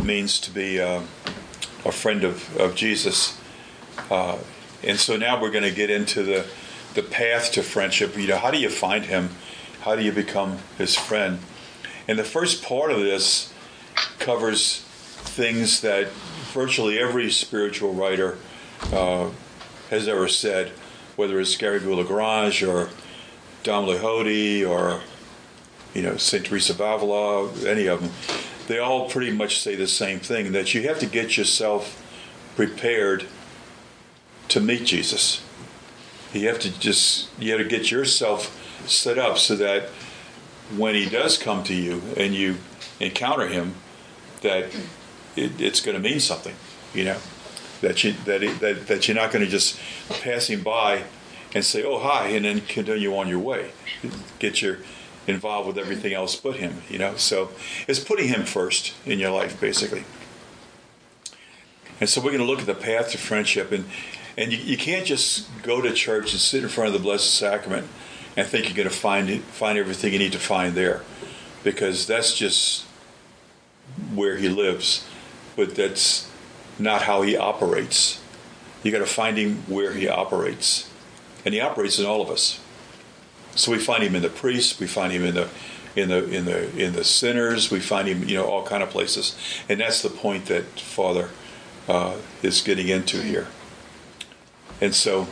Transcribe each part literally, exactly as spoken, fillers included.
it means to be uh, a friend of, of Jesus. Uh, and so now we're going to get into the, the path to friendship. You know, how do you find him? How do you become his friend? And the first part of this covers things that virtually every spiritual writer uh, has ever said, whether it's Gary Boulagrange or Dom Lahody or, you know, Saint Teresa of Avila, any of them. They all pretty much say the same thing, that you have to get yourself prepared to meet Jesus. You have to just, you have to get yourself set up so that when he does come to you and you encounter him, that it, it's going to mean something, you know, that you that it, that that you're not going to just pass him by and say, "Oh, hi," and then continue on your way. Get your involved with everything else but him, you know. So it's putting him first in your life, basically. And so we're going to look at the path to friendship, and and you, you can't just go to church and sit in front of the Blessed Sacrament and think you're going to find it, find everything you need to find there, because that's just where he lives, but that's not how he operates. You got to find him where he operates, and he operates in all of us. So we find him in the priests, we find him in the in the in the in the sinners, we find him, you know, all kind of places, and that's the point that Father uh, is getting into here. And so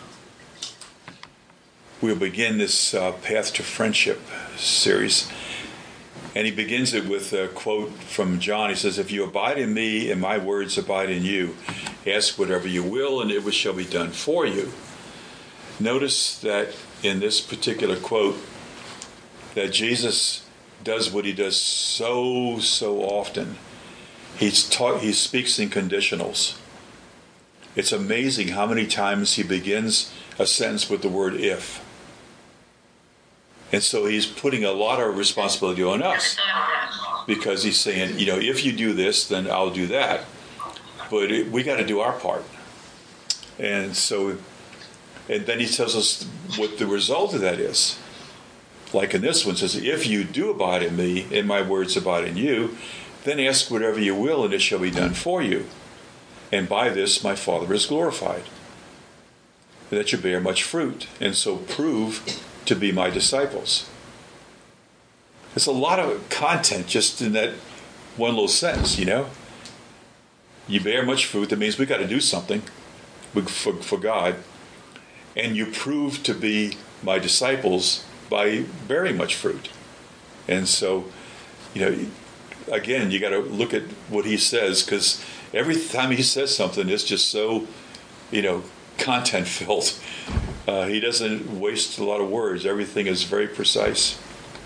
we'll begin this uh, Path to Friendship series. And he begins it with a quote from John. He says, "If you abide in me and my words abide in you, ask whatever you will and it shall be done for you." Notice that in this particular quote that Jesus does what he does so, so often. He's taught, he speaks in conditionals. It's amazing how many times he begins a sentence with the word if. And so he's putting a lot of responsibility on us, because he's saying, you know, if you do this, then I'll do that. But it, we got to do our part. And so, and then he tells us what the result of that is. Like in this one, says, if you do abide in me, and my words abide in you, then ask whatever you will, and it shall be done for you. And by this my Father is glorified, that you bear much fruit, and so prove to be my disciples. There's a lot of content just in that one little sentence, you know. You bear much fruit, that means we got to do something for, for God. And you prove to be my disciples by bearing much fruit. And so, you know, again, you got to look at what he says, because every time he says something, it's just so, you know, content-filled. Uh, he doesn't waste a lot of words. Everything is very precise.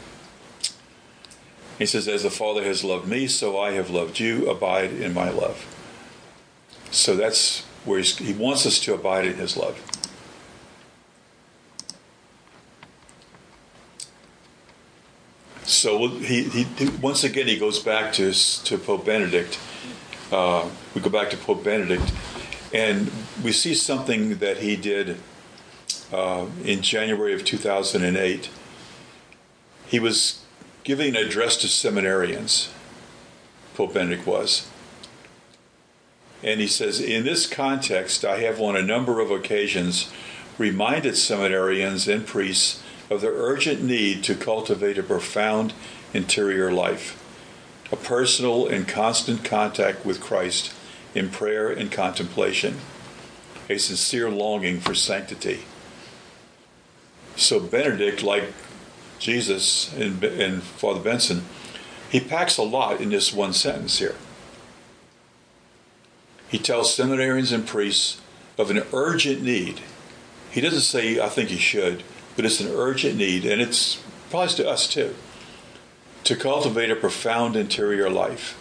He says, as the Father has loved me, so I have loved you. Abide in my love. So that's where he's, he wants us to abide in his love. So he, he once again, he goes back to, to Pope Benedict. Uh, we go back to Pope Benedict, and we see something that he did Uh, in January of two thousand eight. He was giving an address to seminarians, Pope Benedict was. And he says, in this context, I have on a number of occasions reminded seminarians and priests of their urgent need to cultivate a profound interior life, a personal and constant contact with Christ in prayer and contemplation, a sincere longing for sanctity. So Benedict, like Jesus and, and Father Benson, he packs a lot in this one sentence here. He tells seminarians and priests of an urgent need. He doesn't say, I think you should, but it's an urgent need, and it applies to us too, to cultivate a profound interior life,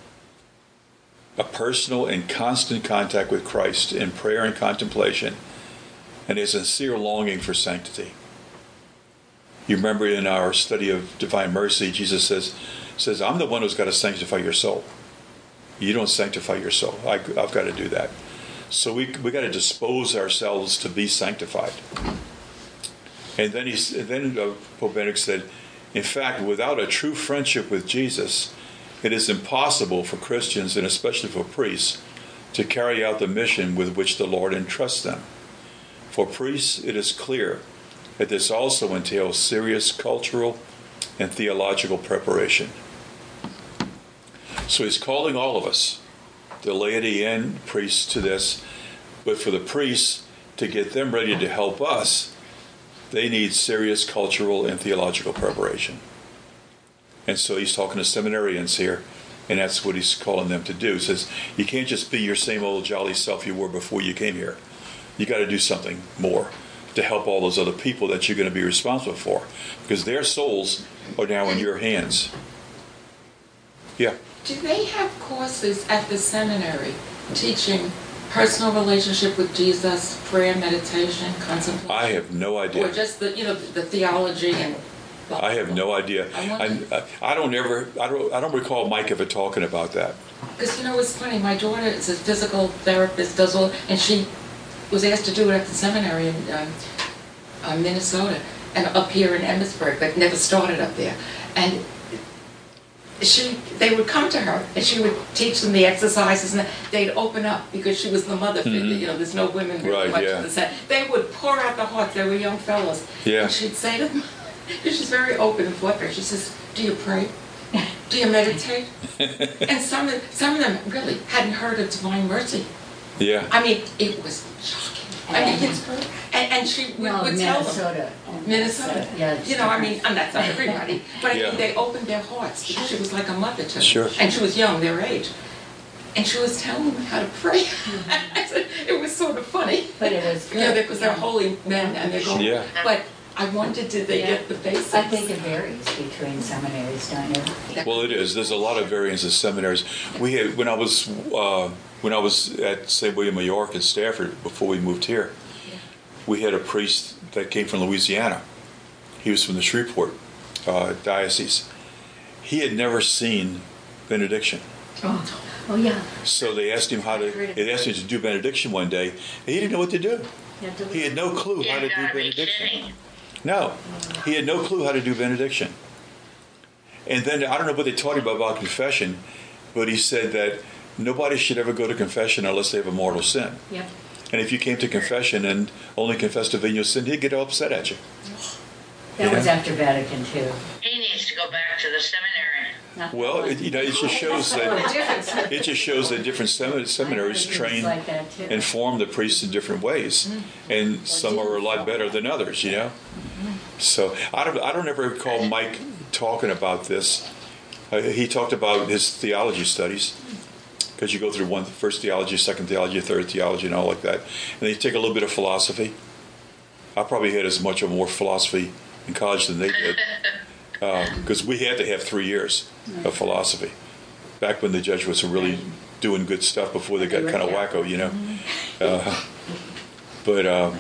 a personal and constant contact with Christ in prayer and contemplation, and a sincere longing for sanctity. You remember in our study of Divine Mercy, Jesus says, says, I'm the one who's got to sanctify your soul. You don't sanctify your soul. I, I've got to do that. So we we got to dispose ourselves to be sanctified. And then he then uh, Pope Benedict said, in fact, without a true friendship with Jesus, it is impossible for Christians, and especially for priests, to carry out the mission with which the Lord entrusts them. For priests, it is clear that this also entails serious cultural and theological preparation. So he's calling all of us, the laity and priests, to this. But for the priests, to get them ready to help us, they need serious cultural and theological preparation. And so he's talking to seminarians here, and that's what he's calling them to do. He says, you can't just be your same old jolly self you were before you came here. You got to do something more to help all those other people that you're going to be responsible for, because their souls are now in your hands. Yeah. Do they have courses at the seminary teaching personal relationship with Jesus, prayer, meditation, contemplation? I have no idea. Or just the, you know, the theology and... I have no idea. I, I, I don't ever, I don't, I don't recall Mike ever talking about that. Because, you know, it's funny. My daughter is a physical therapist, does all, and she was asked to do it at the seminary in um, uh, Minnesota and up here in Emmitsburg, but never started up there. And she, they would come to her, and she would teach them the exercises, and they'd open up because she was the mother figure. Mm-hmm. You know, there's no women really right, much yeah. in the set. They would pour out the heart. They were young fellows. Yeah. And she'd say to them, she's very open and forthright. She says, "Do you pray? Do you meditate?" And some of some of them really hadn't heard of Divine Mercy. Yeah. I mean, it was shocking. I mean, it's, and, and she we no, would Minnesota. tell them. Minnesota. Yeah, you know, I mean, and that's not everybody, but I yeah. mean, they opened their hearts because she was like a mother to them. Sure. And she was young, their age. And she was telling them how to pray. I said, it was sort of funny. But it was good. Yeah, because they're holy men and they're going. Yeah. But I wondered, did they yeah. get the basics? I think it varies between seminaries, don't you? Well, it is. There's a lot of variance in seminaries. We had when I was uh, when I was at Saint William of York in Stafford before we moved here. Yeah. We had a priest that came from Louisiana. He was from the Shreveport uh, diocese. He had never seen benediction. Oh, oh yeah. So they asked him how to. They asked him to do benediction one day, and he didn't know what to do. He had no clue how to do benediction. No, he had no clue how to do benediction. And then, I don't know what they taught him about confession, but he said that nobody should ever go to confession unless they have a mortal sin. Yep. And if you came to confession and only confessed a venial sin, he'd get upset at you. That you was know? After Vatican two. He needs to go back to the seminary. Well, it, you know, it just shows that it just shows that different sem- seminaries train like and form the priests in different ways, and some are a lot better than others. You know, so I don't I don't ever recall Mike talking about this. Uh, he talked about his theology studies, because you go through one first theology, second theology, third theology, and all like that, and then you take a little bit of philosophy. I probably had as much or more philosophy in college than they did. Because uh, we had to have three years of philosophy back when the Jesuits were really doing good stuff before they got kind of wacko, you know. Uh, but uh,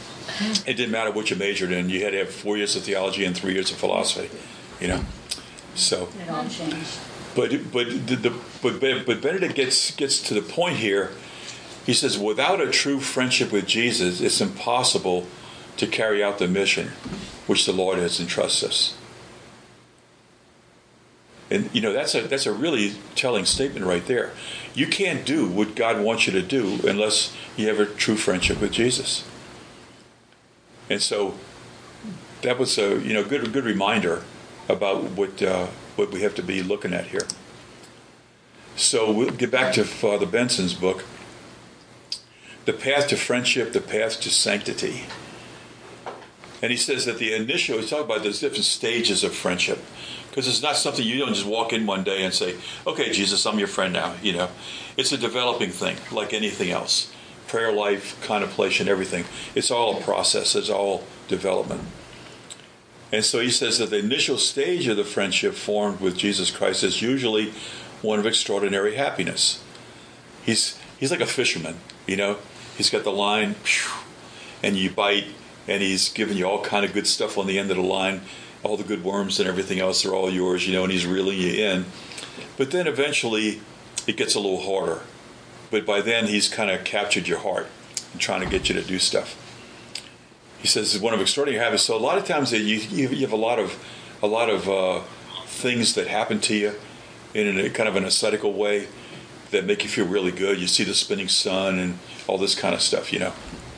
it didn't matter what you majored in. You had to have four years of theology and three years of philosophy, you know. So it all changed. But but the, the but but Benedict gets gets to the point here. He says, without a true friendship with Jesus, it's impossible to carry out the mission which the Lord has entrusted us. And, you know, that's a that's a really telling statement right there. You can't do what God wants you to do unless you have a true friendship with Jesus. And so that was a, you know, good good reminder about what uh, what we have to be looking at here. So we'll get back to Father Benson's book, The Path to Friendship, The Path to Sanctity. And he says that the initial, he's talking about those different stages of friendship. Because it's not something you don't just walk in one day and say, okay, Jesus, I'm your friend now. You know, it's a developing thing, like anything else. Prayer life, contemplation, everything. It's all a process. It's all development. And so he says that the initial stage of the friendship formed with Jesus Christ is usually one of extraordinary happiness. He's he's like a fisherman, you know. He's got the line, and you bite, and he's giving you all kind of good stuff on the end of the line. All the good worms and everything else are all yours, you know, and he's reeling you in. But then eventually it gets a little harder. But by then he's kind of captured your heart and trying to get you to do stuff. He says it's one of extraordinary habits. So a lot of times you you, you have a lot of a lot of uh, things that happen to you in a kind of an ascetical way that make you feel really good. You see the spinning sun and all this kind of stuff, you know.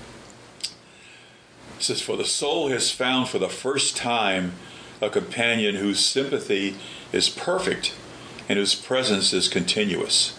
It says, for the soul has found for the first time a companion whose sympathy is perfect and whose presence is continuous.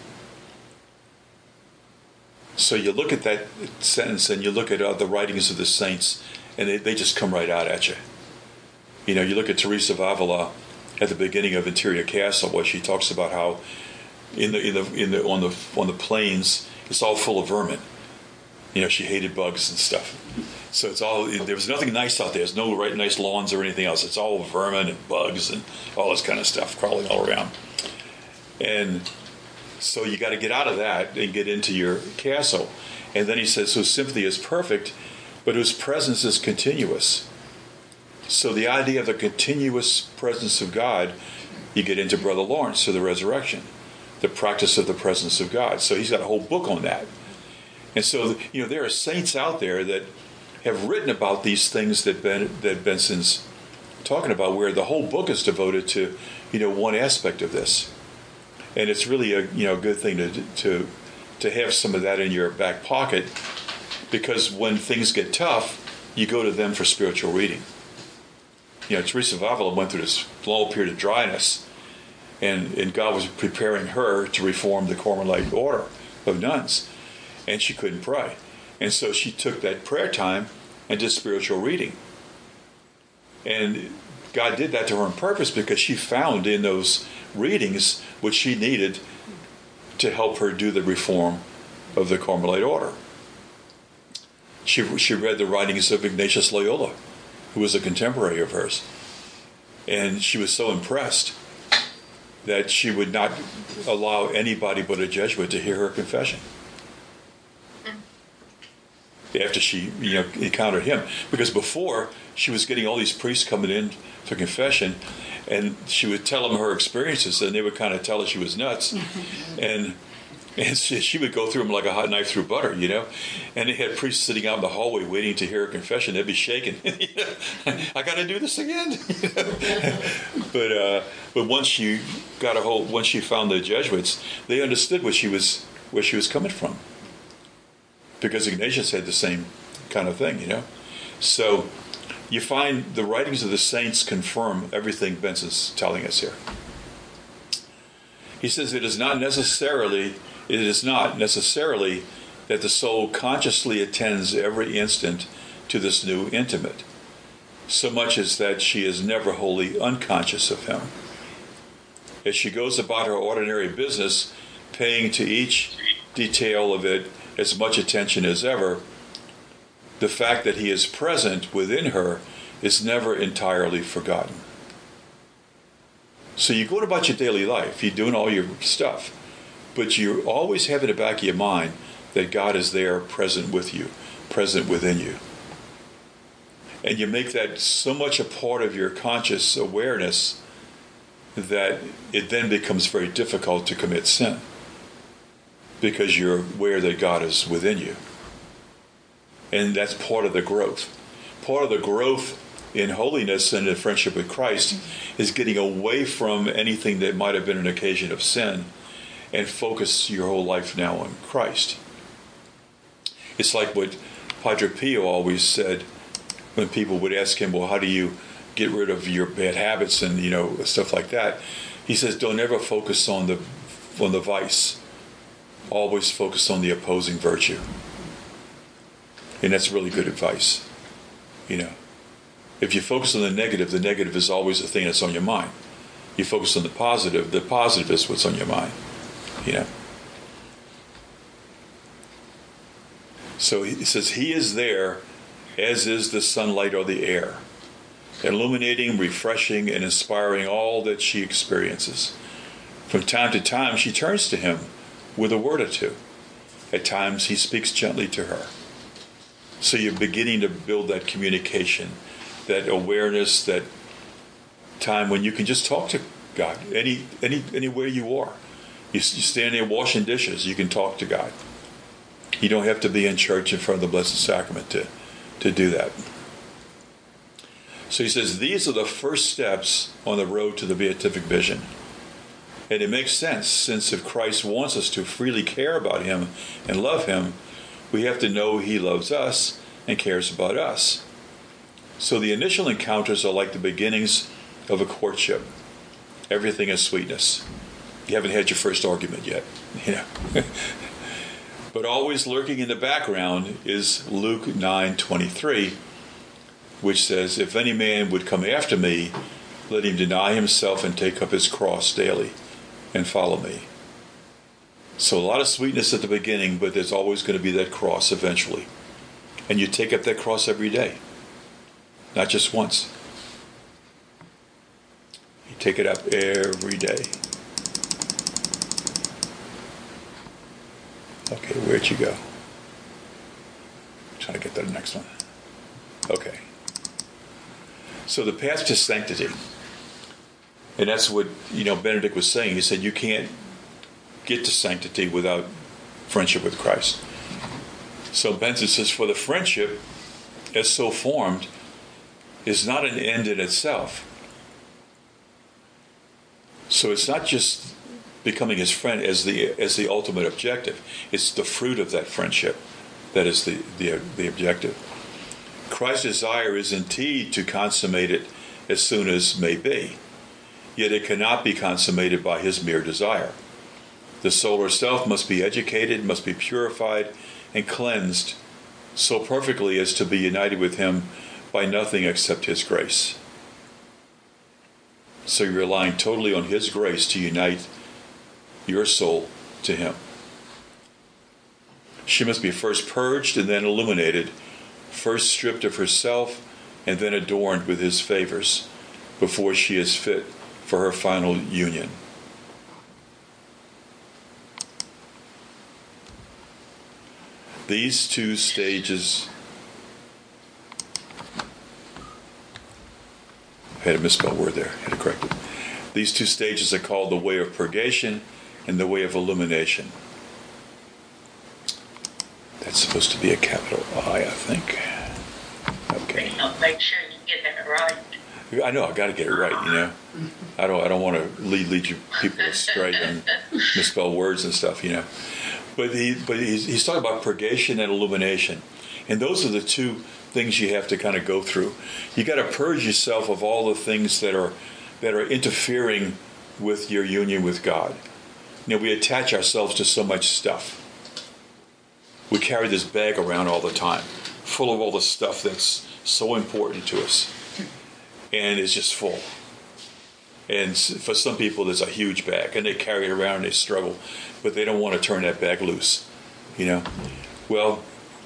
So you look at that sentence and you look at uh, the writings of the saints, and they, they just come right out at you. You know, you look at Teresa of Avila at the beginning of Interior Castle, where she talks about how in the in the in the on the on the plains it's all full of vermin. You know, she hated bugs and stuff. So it's all, there was nothing nice out there. There's no right nice lawns or anything else. It's all vermin and bugs and all this kind of stuff crawling all around. And so you got to get out of that and get into your castle. And then he says, whose sympathy is perfect, but whose presence is continuous. So the idea of the continuous presence of God, you get into Brother Lawrence to the resurrection, the practice of the presence of God. So he's got a whole book on that. And so, you know, there are saints out there that have written about these things that Ben, that Benson's talking about, where the whole book is devoted to, you know, one aspect of this. And it's really a, you know, good thing to to to have some of that in your back pocket, because when things get tough, you go to them for spiritual reading. You know, Teresa of Avila went through this long period of dryness, and, and God was preparing her to reform the Carmelite order of nuns, and she couldn't pray. And so she took that prayer time and did spiritual reading. And God did that to her on purpose, because she found in those readings what she needed to help her do the reform of the Carmelite order. She, she read the writings of Ignatius Loyola, who was a contemporary of hers. And she was so impressed that she would not allow anybody but a Jesuit to hear her confession after she, you know, encountered him. Because before, she was getting all these priests coming in for confession, and she would tell them her experiences, and they would kind of tell her she was nuts. and and she, she would go through them like a hot knife through butter, you know. And they had priests sitting out in the hallway waiting to hear her confession. They'd be shaking. I got to do this again. but uh, but once she got a hold, once she found the Jesuits, they understood what she was where she was coming from. Because Ignatius had the same kind of thing, you know. So you find the writings of the saints confirm everything Benson's telling us here. He says it is not necessarily, it is not necessarily that the soul consciously attends every instant to this new intimate, so much as that she is never wholly unconscious of him. As she goes about her ordinary business, paying to each detail of it as much attention as ever, the fact that he is present within her is never entirely forgotten. So you're going about your daily life, you're doing all your stuff, but you always have in the back of your mind that God is there, present with you, present within you. And you make that so much a part of your conscious awareness that it then becomes very difficult to commit sin, because you're aware that God is within you. And that's part of the growth. Part of the growth in holiness and in friendship with Christ is getting away from anything that might have been an occasion of sin and focus your whole life now on Christ. It's like what Padre Pio always said when people would ask him, well, how do you get rid of your bad habits and, you know, stuff like that? He says, don't ever focus on the on the vice. Always focus on the opposing virtue. And that's really good advice. You know, if you focus on the negative, the negative is always the thing that's on your mind. You focus on the positive, the positive is what's on your mind. You know. So he says, he is there, as is the sunlight or the air, illuminating, refreshing, and inspiring all that she experiences. From time to time, she turns to him with a word or two. At times, he speaks gently to her. So you're beginning to build that communication, that awareness, that time when you can just talk to God, any, any, anywhere you are. You, you stand there washing dishes, you can talk to God. You don't have to be in church in front of the Blessed Sacrament to, to do that. So he says, these are the first steps on the road to the beatific vision. And it makes sense, since if Christ wants us to freely care about him and love him, we have to know he loves us and cares about us. So the initial encounters are like the beginnings of a courtship. Everything is sweetness. You haven't had your first argument yet, you know. But always lurking in the background is Luke nine twenty-three, which says, "If any man would come after me, let him deny himself and take up his cross daily and follow me." So a lot of sweetness at the beginning, but there's always going to be that cross eventually. And you take up that cross every day, not just once. You take it up every day. Okay, where'd you go? Trying to get to the next one. Okay. So the path to sanctity. And that's what, you know, Benedict was saying. He said you can't get to sanctity without friendship with Christ. So Benson says, for the friendship, as so formed, is not an end in itself. So it's not just becoming his friend as the as the ultimate objective. It's the fruit of that friendship that is the, the, the objective. Christ's desire is indeed to consummate it as soon as may be. Yet it cannot be consummated by his mere desire. The soul herself must be educated, must be purified, and cleansed so perfectly as to be united with him by nothing except his grace. So you're relying totally on his grace to unite your soul to him. She must be first purged and then illuminated, first stripped of herself and then adorned with his favors before she is fit for her final union. These two stages, I had a misspelled word there, I had to correct it. These two stages are called the way of purgation and the way of illumination. That's supposed to be a capital I, I think. Okay. Make sure you get that right. I know, I got to get it right, you know. I don't I don't want to lead lead you people astray and misspell words and stuff, you know. But he but he's, he's talking about purgation and illumination. And those are the two things you have to kind of go through. You got to purge yourself of all the things that are that are interfering with your union with God. You know, we attach ourselves to so much stuff. We carry this bag around all the time, full of all the stuff that's so important to us. And it's just full. And for some people, there's a huge bag, and they carry it around and they struggle, but they don't want to turn that bag loose, you know. Well,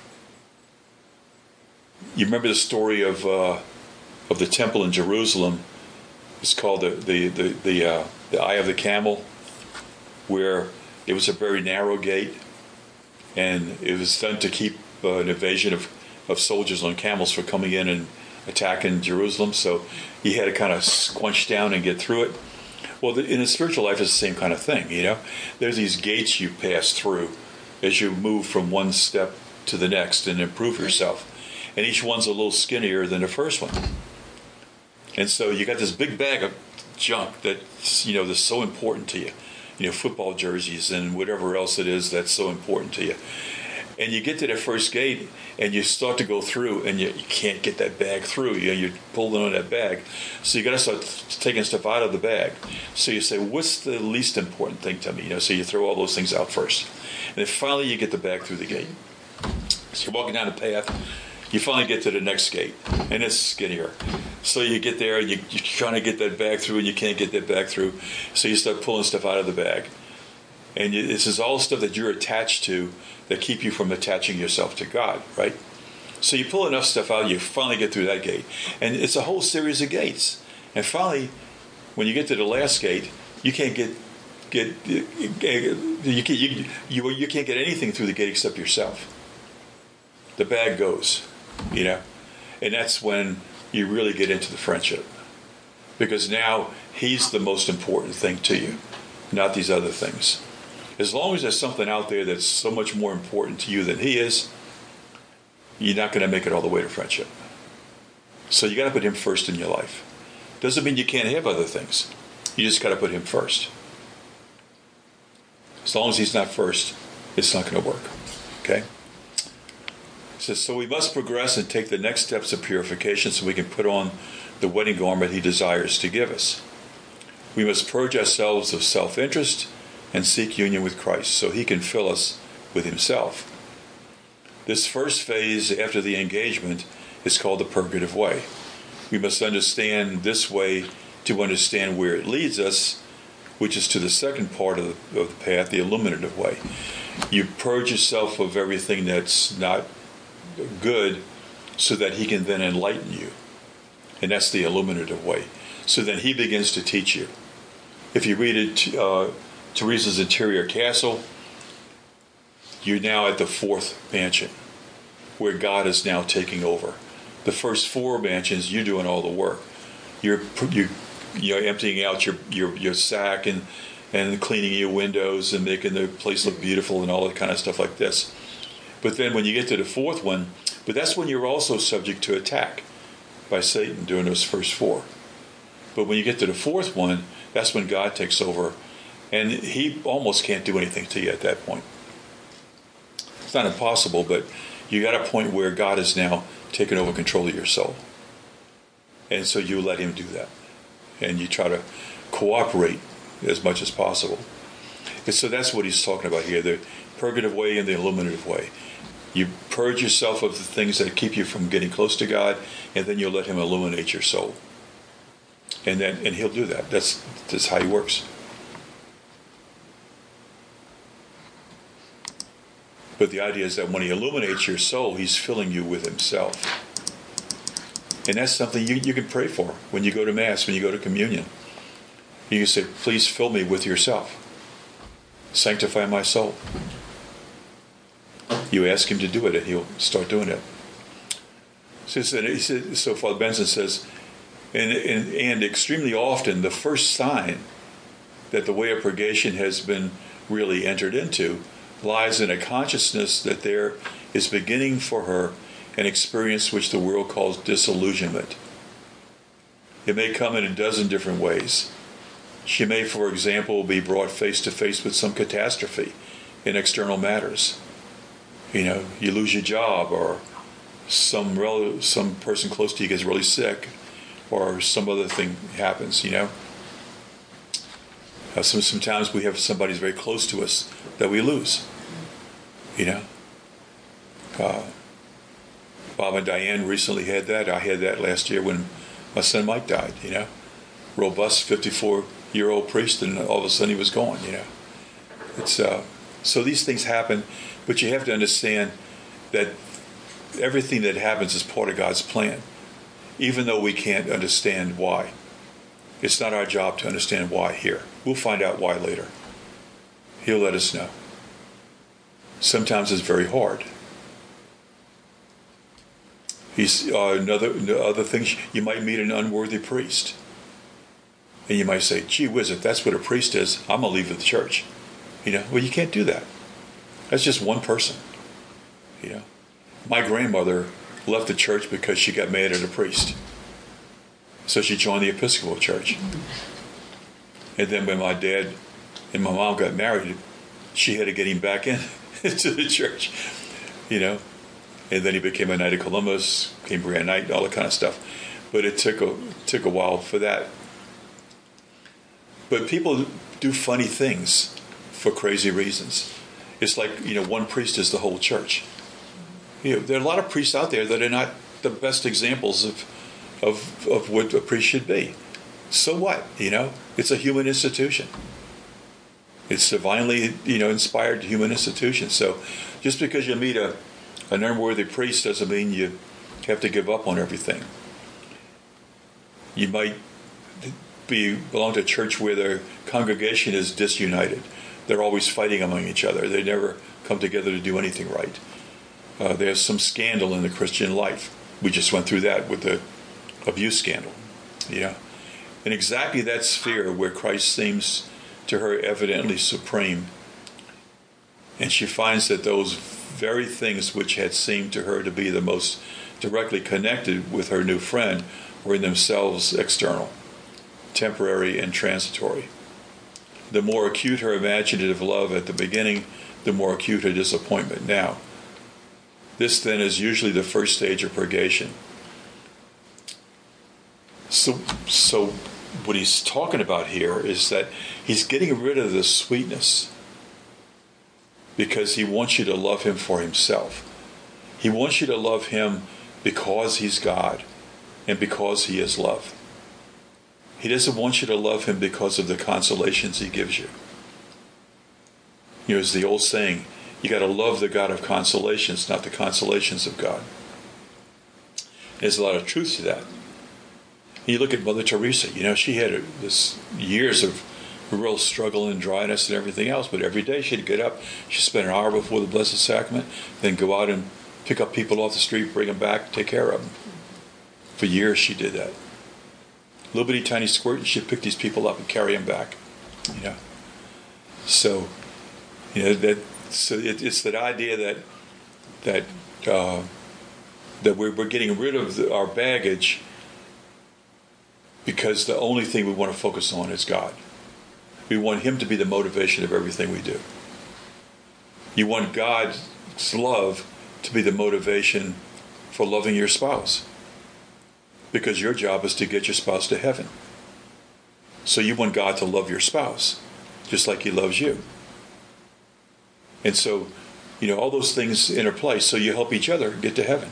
you remember the story of uh, of the temple in Jerusalem? It's called the the the the, uh, the Eye of the Camel, where it was a very narrow gate, and it was done to keep uh, an invasion of, of soldiers on camels from coming in and attacking Jerusalem. So he had to kind of squinch down and get through it. Well, the, in the spiritual life, it's the same kind of thing, you know. There's these gates you pass through as you move from one step to the next and improve yourself. And each one's a little skinnier than the first one. And so you got this big bag of junk that, you know, that's so important to you. You know, football jerseys and whatever else it is that's so important to you. And you get to that first gate and you start to go through and you, you can't get that bag through. You know, you're pulling on that bag. So you got to start taking stuff out of the bag. So you say, what's the least important thing to me? You know, so you throw all those things out first. And then finally you get the bag through the gate. So you're walking down the path. You finally get to the next gate, and it's skinnier. So you get there, and you, you're trying to get that bag through, and you can't get that bag through. So you start pulling stuff out of the bag. And you, this is all stuff that you're attached to that keep you from attaching yourself to God, right? So you pull enough stuff out, you finally get through that gate. And it's a whole series of gates. And finally, when you get to the last gate, you can't get get you can't, you, you, you can't get anything through the gate except yourself. The bag goes. You know, and that's when you really get into the friendship, because now he's the most important thing to you, not these other things. As long as there's something out there that's so much more important to you than he is, you're not going to make it all the way to friendship. So you got to put him first in your life. Doesn't mean you can't have other things. You just got to put him first. As long as he's not first, it's not going to work. Okay? He says, so we must progress and take the next steps of purification so we can put on the wedding garment he desires to give us. We must purge ourselves of self-interest and seek union with Christ so he can fill us with himself. This first phase after the engagement is called the purgative way. We must understand this way to understand where it leads us, which is to the second part of the, of the path, the illuminative way. You purge yourself of everything that's not good so that he can then enlighten you. And that's the illuminative way. So then he begins to teach you. If you read it, uh, Teresa's Interior Castle, you're now at the fourth mansion, where God is now taking over. The first four mansions, you're doing all the work. You're you, you're emptying out your, your, your sack and, and cleaning your windows and making the place look beautiful and all that kind of stuff like this. But then when you get to the fourth one, but that's when you're also subject to attack by Satan during those first four. But when you get to the fourth one, that's when God takes over, and he almost can't do anything to you at that point. It's not impossible, but you got a point where God is now taking over control of your soul. And so you let him do that. And you try to cooperate as much as possible. And so that's what he's talking about here, the purgative way and the illuminative way. You purge yourself of the things that keep you from getting close to God, and then you let him illuminate your soul. And then and he'll do that. That's that's how he works. But the idea is that when he illuminates your soul, he's filling you with himself. And that's something you, you can pray for when you go to Mass, when you go to communion. You can say, please fill me with yourself. Sanctify my soul. You ask him to do it, and he'll start doing it. So, he said, so Father Benson says, and, and, and extremely often, the first sign that the way of purgation has been really entered into lies in a consciousness that there is beginning for her an experience which the world calls disillusionment. It may come in a dozen different ways. She may, for example, be brought face to face with some catastrophe in external matters. You know, you lose your job, or some relative, some person close to you gets really sick, or some other thing happens, you know. Uh, some, sometimes we have somebody who's very close to us that we lose, you know. Uh, Bob and Diane recently had that. I had that last year when my son Mike died, you know. Robust fifty-four-year-old priest, and all of a sudden he was gone, you know. It's uh, so these things happen, but you have to understand that everything that happens is part of God's plan, even though we can't understand why. It's not our job to understand why here. We'll find out why later. He'll let us know. Sometimes it's very hard. He's uh, another other things. You might meet an unworthy priest, and you might say, "Gee whiz, if that's what a priest is, I'm gonna leave the church." You know, well, you can't do that. That's just one person. You know, my grandmother left the church because she got mad at a priest, so she joined the Episcopal Church. And then when my dad and my mom got married, she had to get him back in into the church. You know. And then he became a Knight of Columbus, became Grand Knight, all that kind of stuff. But it took a took a while for that. But people do funny things for crazy reasons. It's like, you know, one priest is the whole church. You know, there are a lot of priests out there that are not the best examples of of of what a priest should be. So what? You know, it's a human institution. It's divinely, you know, inspired human institution. So just because you meet a An unworthy priest doesn't mean you have to give up on everything. You might be belong to a church where the congregation is disunited. They're always fighting among each other. They never come together to do anything right. Uh, there's some scandal in the Christian life. We just went through that with the abuse scandal. You know? In exactly that sphere where Christ seems to her evidently supreme, and she finds that those very things which had seemed to her to be the most directly connected with her new friend were in themselves external, temporary and transitory. The more acute her imaginative love at the beginning, the more acute her disappointment now. This then is usually the first stage of purgation. So, so what he's talking about here is that he's getting rid of the sweetness because he wants you to love him for himself. He wants you to love him because he's God and because he is love. He doesn't want you to love him because of the consolations he gives you. You know, it's the old saying, you got to love the God of consolations, not the consolations of God. There's a lot of truth to that. You look at Mother Teresa, you know, she had this years of real struggle and dryness and everything else, but every day she'd get up, she'd spend an hour before the Blessed Sacrament, then go out and pick up people off the street, bring them back, take care of them. For years she did that. Little bitty tiny squirt, and she'd pick these people up and carry them back. You know, so you know that. So it, it's that idea that that uh, that we're, we're getting rid of the, our baggage because the only thing we want to focus on is God. We want him to be the motivation of everything we do. You want God's love to be the motivation for loving your spouse, because your job is to get your spouse to heaven. So you want God to love your spouse just like he loves you. And so, you know, all those things interplay, so you help each other get to heaven.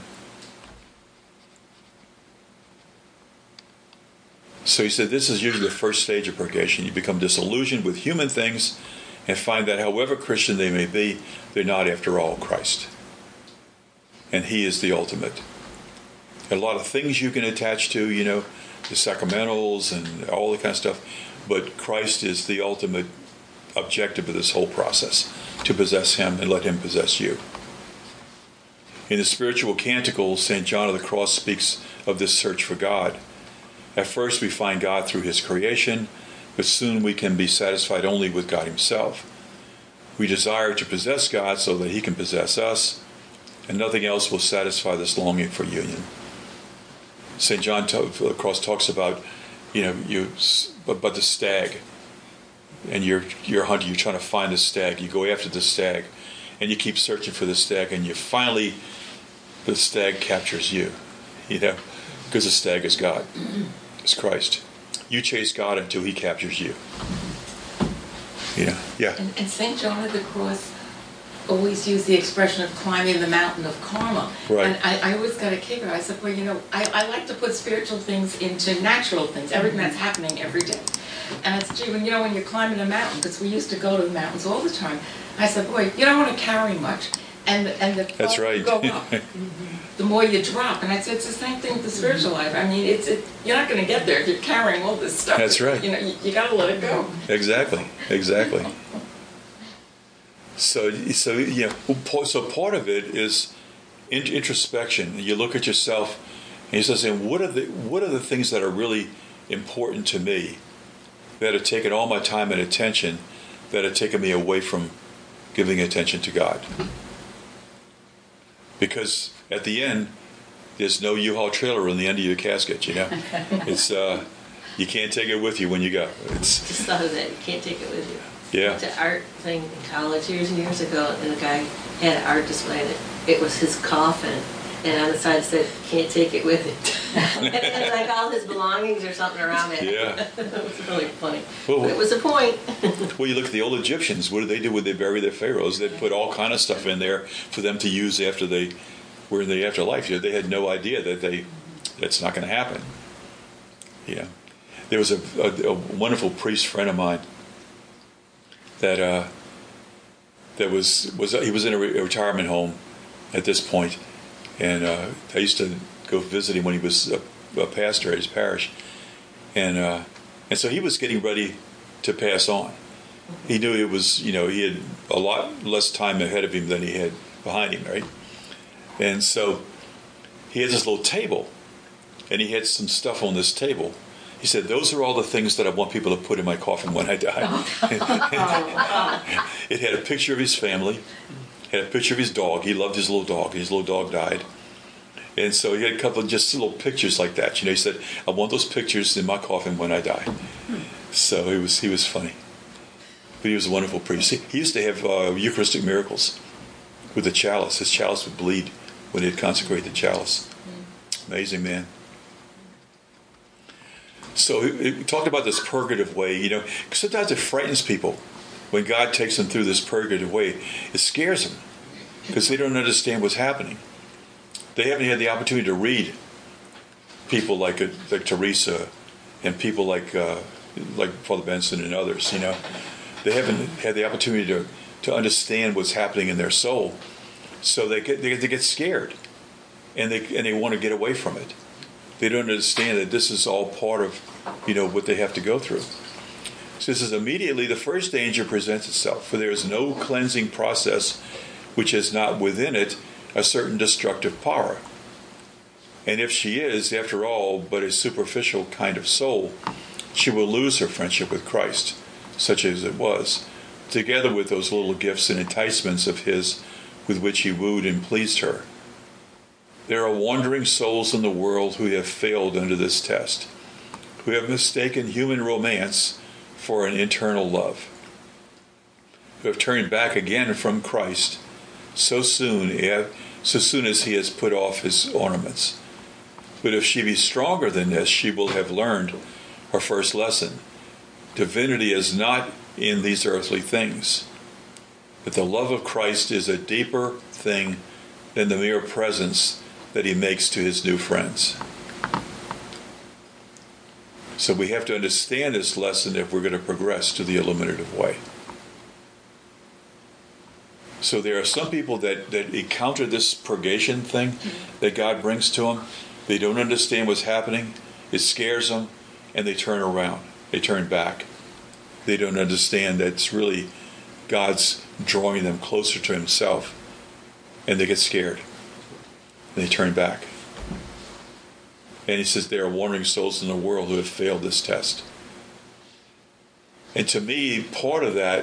So he said this is usually the first stage of purgation. You become disillusioned with human things and find that however Christian they may be, they're not after all Christ. And he is the ultimate. There are a lot of things you can attach to, you know, the sacramentals and all that kind of stuff, but Christ is the ultimate objective of this whole process, to possess him and let him possess you. In the spiritual canticles, Saint John of the Cross speaks of this search for God. At first we find God through his creation, but soon we can be satisfied only with God himself. We desire to possess God so that he can possess us, and nothing else will satisfy this longing for union. Saint John of the Cross talks about, you know, you about the stag, and you're you're hunting, you're trying to find the stag. You go after the stag, and you keep searching for the stag, and you finally, the stag captures you, you know, because the stag is God, it's Christ. You chase God until he captures you. You know, yeah. And, and Saint John of the Cross always used the expression of climbing the mountain of karma. Right. And I, I always got a kick out. I said, well, you know, I, I like to put spiritual things into natural things, everything that's happening every day. And I said, gee, when, you know, when you're climbing a mountain, because we used to go to the mountains all the time, I said, boy, you don't want to carry much. And, and the That's farther right. you go up, the more you drop. And I said, it's the same thing with the spiritual life. I mean, it's it, you're not going to get there if you're carrying all this stuff. That's right. You know, you, you got to let it go. Exactly, exactly. So, so you know, so part of it is introspection. You look at yourself, and you start saying, "What are the what are the things that are really important to me, that are taking all my time and attention, that are taking me away from giving attention to God?" Because at the end, there's no U-Haul trailer on the end of your casket. You know, it's uh, you can't take it with you when you go. It's Just thought of that. You can't take it with you. yeah. Went to art thing in college years and years ago, and the guy had an art display, and it, it was his coffin, and on the side it said, "Can't take it with it." And it had like all his belongings or something around it. Yeah. It was really funny. Well, But it was a point. Well, you look at the old Egyptians. What did they do when they bury their pharaohs? They'd put all kind of stuff in there for them to use after they were in the afterlife. You know, they had no idea that they that's not going to happen. Yeah, there was a, a, a wonderful priest friend of mine that uh, that was was he was in a, re- a retirement home at this point, and uh, I used to go visit him when he was a, a pastor at his parish, and uh, and so he was getting ready to pass on. He knew it was, you know, he had a lot less time ahead of him than he had behind him, right? And so he had this little table, and he had some stuff on this table. He said, "Those are all the things that I want people to put in my coffin when I die." It had a picture of his family, had a picture of his dog. He loved his little dog. His little dog died. And so he had a couple of just little pictures like that. You know, he said, "I want those pictures in my coffin when I die." So he was he was funny. But he was a wonderful priest. He, he used to have uh, Eucharistic miracles with the chalice. His chalice would bleed when he'd consecrate the chalice. Amazing man. So we talked about this purgative way, you know, 'cause sometimes it frightens people when God takes them through this purgative way. It scares them because they don't understand what's happening. They haven't had the opportunity to read people like like Teresa and people like uh, like Father Benson and others. You know, they haven't had the opportunity to to understand what's happening in their soul, so they get they, they get scared, and they and they want to get away from it. They don't understand that this is all part of, you know, what they have to go through. So this is immediately the first danger presents itself, for there is no cleansing process which has not within it a certain destructive power. And if she is, after all, but a superficial kind of soul, she will lose her friendship with Christ, such as it was, together with those little gifts and enticements of his with which he wooed and pleased her. There are wandering souls in the world who have failed under this test, who have mistaken human romance for an internal love, who have turned back again from Christ so soon, so soon as he has put off his ornaments. But if she be stronger than this, she will have learned her first lesson. Divinity is not in these earthly things, but the love of Christ is a deeper thing than the mere presence that he makes to his new friends. So we have to understand this lesson if we're going to progress to the illuminative way. So there are some people that, that encounter this purgation thing that God brings to them. They don't understand what's happening. It scares them, and they turn around. They turn back. They don't understand that it's really God's drawing them closer to himself, and they get scared. And they turn back. And he says there are wandering souls in the world who have failed this test. And to me, part of that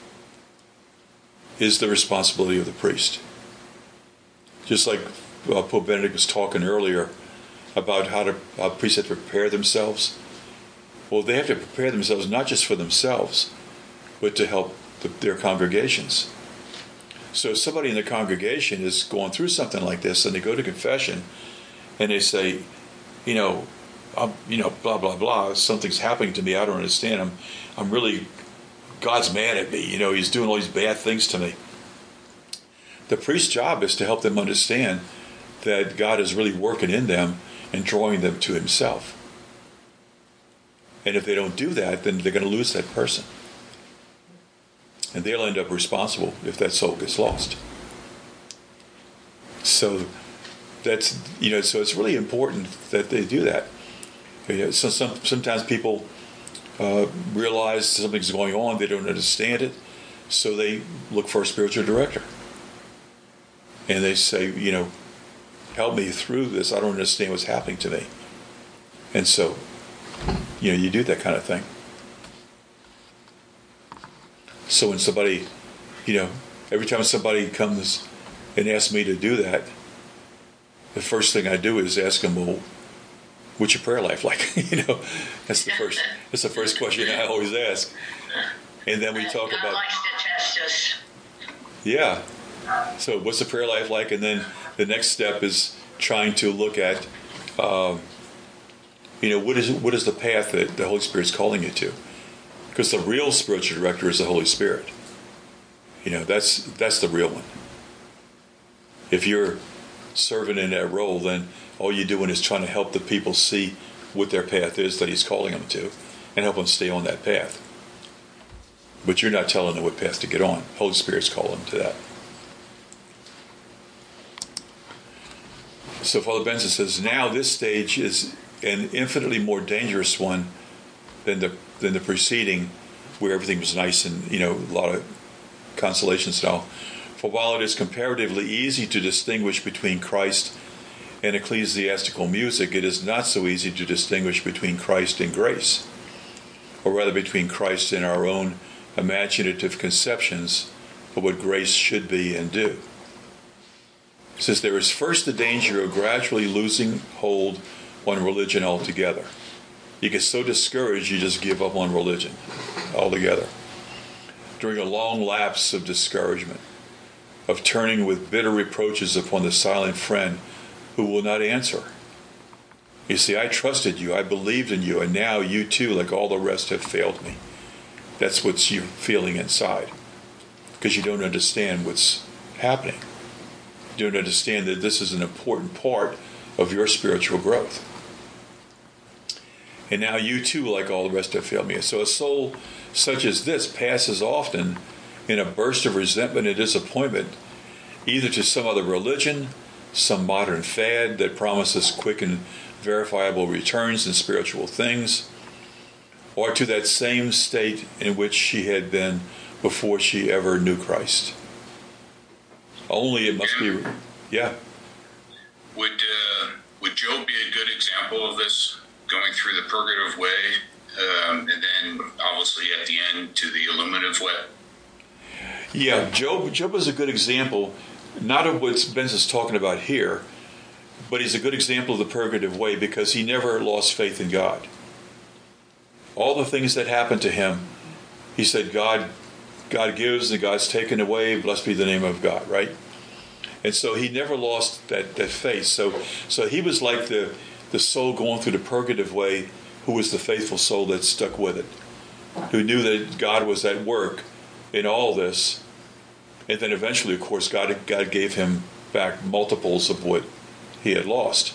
is the responsibility of the priest. Just like uh, Pope Benedict was talking earlier about how, to, how priests have to prepare themselves. Well, they have to prepare themselves not just for themselves, but to help the, their congregations. So if somebody in the congregation is going through something like this, and they go to confession, and they say, you know, I'm, you know, blah, blah, blah, something's happening to me, I don't understand, I'm, I'm really, God's mad at me, you know, he's doing all these bad things to me. The priest's job is to help them understand that God is really working in them and drawing them to himself. And if they don't do that, then they're going to lose that person. And they'll end up responsible if that soul gets lost. So that's, you know, so it's really important that they do that. You know, so some, sometimes people uh, realize something's going on, they don't understand it, so they look for a spiritual director. And they say, you know, help me through this, I don't understand what's happening to me. And so, you know, you do that kind of thing. So when somebody, you know, every time somebody comes and asks me to do that, the first thing I do is ask them, well, what's your prayer life like? You know, that's the first that's the first question I always ask. And then we talk God about, likes to test us. yeah. So what's the prayer life like? And then the next step is trying to look at, um, you know, what is what is the path that the Holy Spirit's calling you to? Because the real spiritual director is the Holy Spirit. You know, that's that's the real one. If you're serving in that role, then all you're doing is trying to help the people see what their path is that he's calling them to and help them stay on that path. But you're not telling them what path to get on. Holy Spirit's calling them to that. So Father Benson says, now this stage is an infinitely more dangerous one than the than the preceding, where everything was nice and, you know, a lot of consolations and all. For while it is comparatively easy to distinguish between Christ and ecclesiastical music, it is not so easy to distinguish between Christ and grace, or rather between Christ and our own imaginative conceptions of what grace should be and do. It says there is first the danger of gradually losing hold on religion altogether. You get so discouraged you just give up on religion altogether. during a long lapse of discouragement, of turning with bitter reproaches upon the silent friend who will not answer. You see, I trusted you, I believed in you, and now you too, like all the rest, have failed me. That's what you're feeling inside, because you don't understand what's happening. You don't understand that this is an important part of your spiritual growth. And now you too, like all the rest, have failed me. So a soul such as this passes often in a burst of resentment and disappointment, either to some other religion, some modern fad that promises quick and verifiable returns in spiritual things, or to that same state in which she had been before she ever knew Christ. Only it must be, yeah. Would uh, would Job be a good example of this, going through the purgative way, um, and then obviously at the end to the illuminative way? Yeah, Job, Job is a good example, not of what Benson's talking about here, but he's a good example of the purgative way because he never lost faith in God. All the things that happened to him, he said, God, God gives and God's taken away, blessed be the name of God, right? And so he never lost that, that faith. So so he was like the, the soul going through the purgative way, who was the faithful soul that stuck with it, who knew that God was at work in all this. And then eventually, of course, God, God gave him back multiples of what he had lost.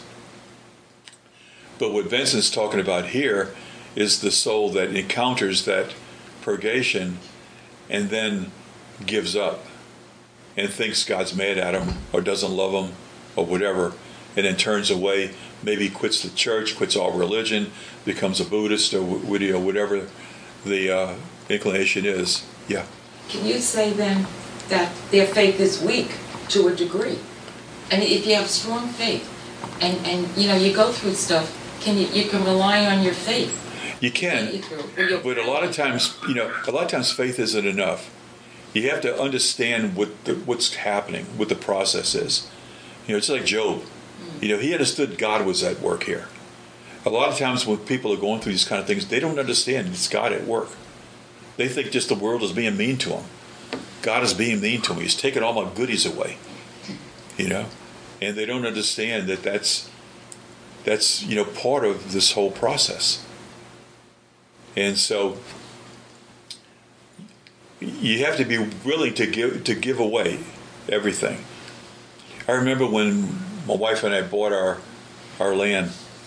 But what Vincent's talking about here is the soul that encounters that purgation and then gives up and thinks God's mad at him or doesn't love him or whatever, and then turns away, maybe quits the church, quits all religion, becomes a Buddhist or whatever the uh, inclination is. Yeah. Can you say then that their faith is weak to a degree? I mean, if you have strong faith and, and you know, you go through stuff, can you, you can rely on your faith. You can, but a lot of times, you know, a lot of times faith isn't enough. You have to understand what the, what's happening, what the process is. You know, it's like Job. You know, he understood God was at work here. A lot of times when people are going through these kind of things, they don't understand it's God at work. They think just the world is being mean to them. God is being mean to me. He's taking all my goodies away. You know, and they don't understand that that's that's you know part of this whole process. And so you have to be willing to give to give away everything. I remember when my wife and I bought our our land.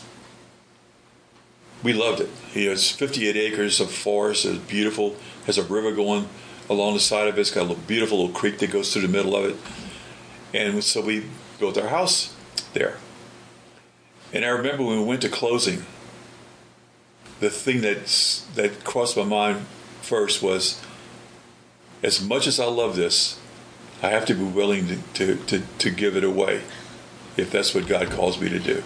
We loved it. You know, it's fifty-eight acres of forest. It's beautiful. Has a river going along the side of it. It's got a little, beautiful little creek that goes through the middle of it. And so we built our house there. And I remember when we went to closing, the thing that that crossed my mind first was, as much as I love this, I have to be willing to, to, to, to give it away if that's what God calls me to do.